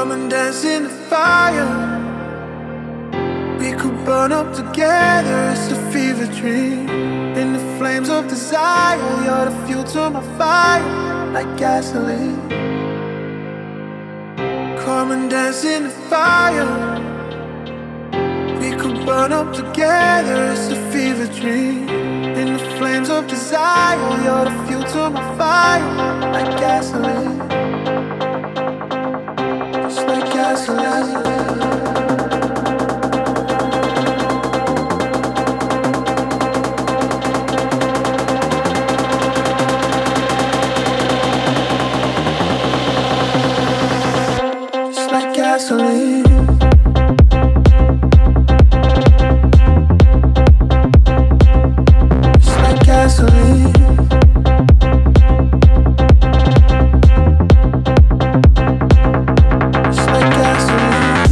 Come and dance in the fire. We could burn up together, it's a fever dream. In the flames of desire, you're the fuel to my fire, like gasoline. Come and dance in the fire. We could burn up together, it's a fever dream. In the flames of desire, you're the fuel to my fire, like gasoline. Just like gasoline. Gasoline. It's like gasoline. It's like gasoline.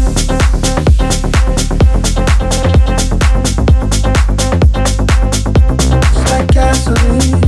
It's like gasoline.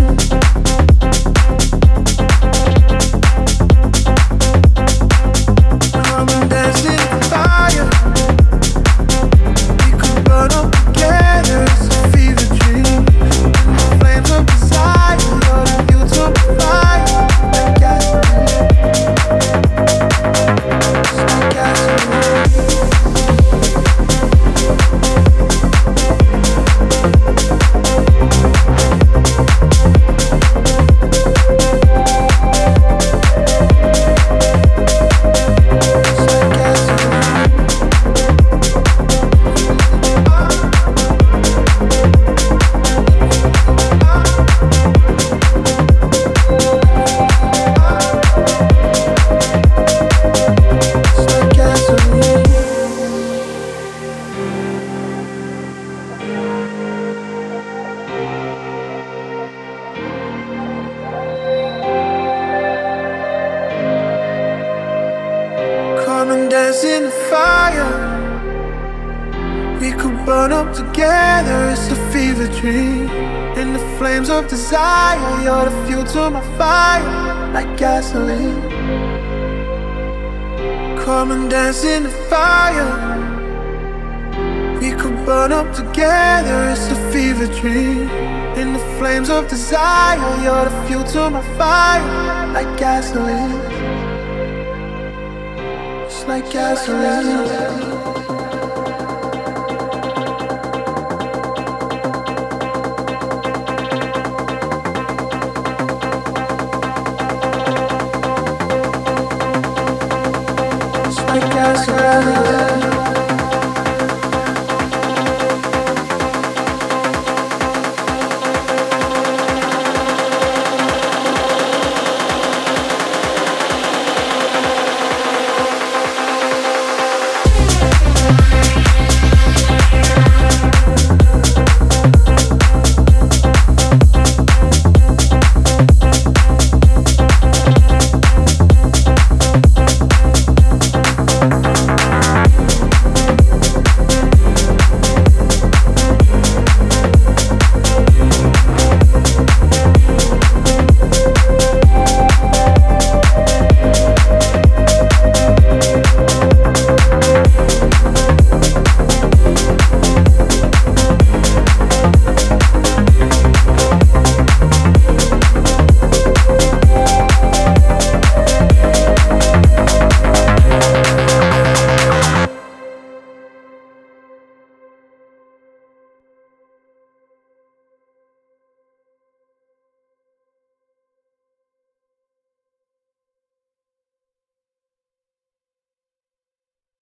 In the fire, we could burn up together, it's a fever dream. In the flames of desire, you're the fuel to my fire, like gasoline. Come and dance in the fire. We could burn up together, it's a fever dream. In the flames of desire, you're the fuel to my fire, like gasoline. Like gasoline.